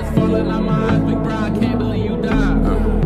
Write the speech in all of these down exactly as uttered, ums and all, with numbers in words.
Tears falling out my eyes, big bro, I can't believe you died.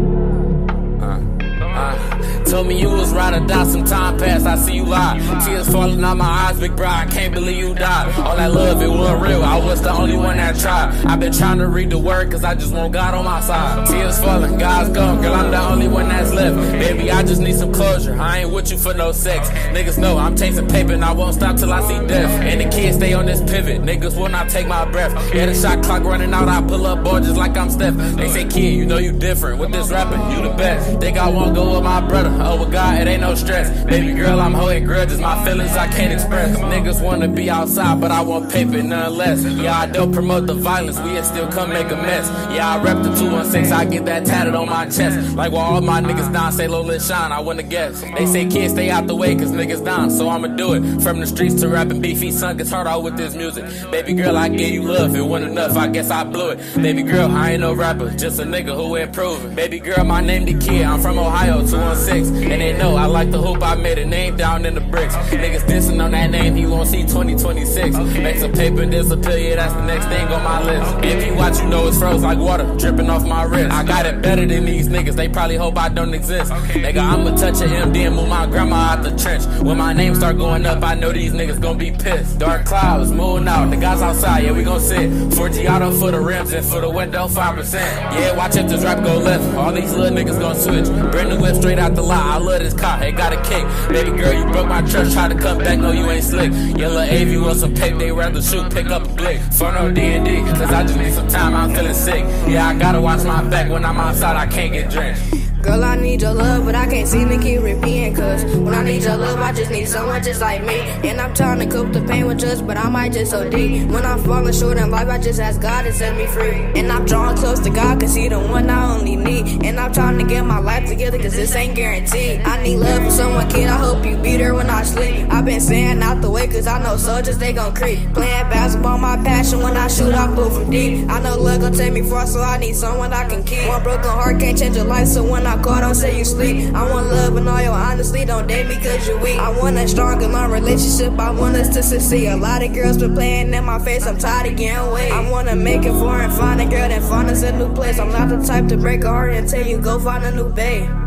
Uh, uh, uh. Told me you was ride or die, some time passed, I see you lie. Tears falling out my eyes, big bro, I can't believe you died. All that love, it wasn't real, I was the only one that tried. I've been trying to read the word, cause I just want God on my side. Tears falling, God's gone, girl, I'm the only one that's left. Baby, I just need some closure, I ain't with you for no sex. Niggas know I'm chasing paper and I won't stop till I see death. And the kids stay on this pivot, niggas will not take my breath. Yeah, the shot clock running out, I pull up board just like I'm Steph. They say, kid, you know you different, with this rapping, you the best. Think I won't go with my brother, oh with God, it ain't no stress. Baby girl, I'm holding grudges, my feelings I can't express. Niggas wanna be outside, but I want paper, none less. Yeah, I don't promote the violence, we still come make a mess. Yeah, I rep the two one six, I get that tatted on my chest. Like while all my niggas down, say low, let shine, I wanna guess. They say kids stay out the way, cause niggas down, so I'ma do it. From the streets to rapping beefy, son gets hard out with this music. Baby girl, I gave you love, it wasn't enough, I guess I blew it. Baby girl, I ain't no rapper, just a nigga who improving. Baby girl, my name the kid, I'm from Ohio, two one six. And they know I like the hoop, I made a name down in the bricks. Niggas dissing on that name, he won't see twenty twenty-six. Make some paper and disappear, yeah, that's the next thing on my list. If you watch, you know it's froze like water, dripping off my wrist. I got it better than these niggas, they probably hope I don't exist. Nigga, I'ma touch a M D and move my grandma out the trench. When my name start going up, I know these niggas gon' be pissed. Dark clouds, moving out, the guys outside, yeah, we gon' sit. four G auto for the rims and for the window, five percent. Yeah, watch if this rap go left, all these little niggas gon' switch. Brand new whip straight out the lot, I love this car, it got a kick. Baby girl, you broke my trust, try to come back, no you ain't slick. Yellow A V want some paper, they rather shoot, pick up a blick. For no D and D, cause I just need some time, I'm feeling sick. Yeah, I gotta watch my back, when I'm outside I can't get drenched. Girl, I need your love, but I can't seem to keep repeating. Cause when I need your love, I just need someone just like me. And I'm trying to cope the pain with trust, but I might just O D. When I'm falling short in life, I just ask God to set me free. And I'm drawing close to God, cause he the one I only need. And I'm trying to get my life together, cause this ain't guaranteed. I need love from someone, kid, I hope you be there when I sleep. I've been staying out the way, cause I know soldiers, they gon' creep. Playing basketball, my passion, when I shoot, I pull from deep. I know love gon' take me far, so I need someone I can keep. One broken heart can't change your life, so when I call, don't say you sleep. I want love and all your honesty, don't date me cause you're weak. I want a strong and long relationship, I want us to succeed. A lot of girls been playing in my face, I'm tired of getting away. I wanna make it for and find a girl that find us a new place. I'm not the type to break a heart and tell you go find a new babe.